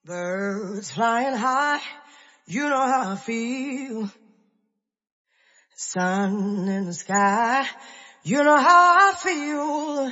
Birds flying high, you know how I feel. Sun in the sky, you know how I feel.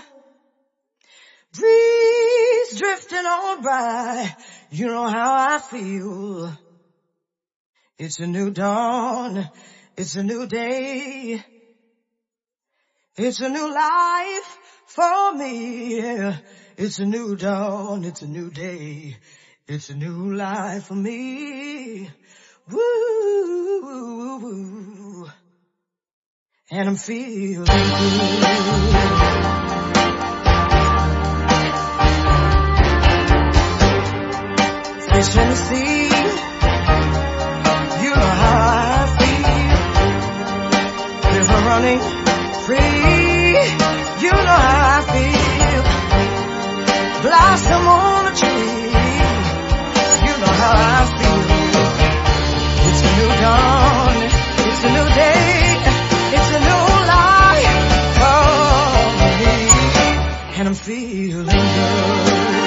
Breeze drifting on by, you know how I feel. It's a new dawn, it's a new day. It's a new life for me. It's a new dawn, it's a new day. It's a new life for me. Woo, woo, woo. And I'm feeling good. Fish in the sea, you know how I feel. River running free, you know how I feel. Blossom on the tree, you know how I feel. It's a new dawn, it's a new day, it's a new life for me, and I'm feeling good.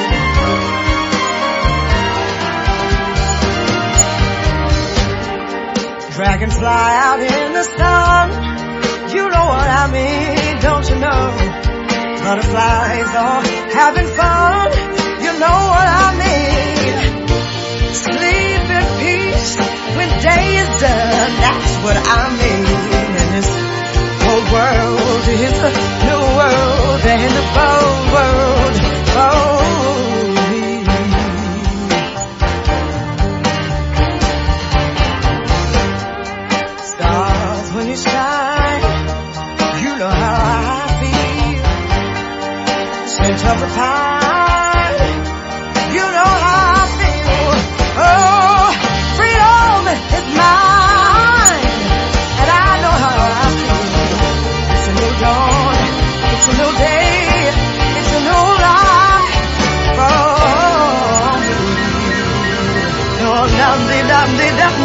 Dragonfly out in the sun, you know what I mean, don't you know? Butterflies are having fun, you know what I mean. Sleep in peace when day is done, that's what I mean. And this whole world is a new world, and the whole world for me. Stars when you shine, you know how I feel. Scent of the pine, you know how I feel. Oh, freedom is mine, and I know how I feel. It's a new dawn, it's a new day, it's a new life for me. Oh, dum-dee-dum-dee-dum.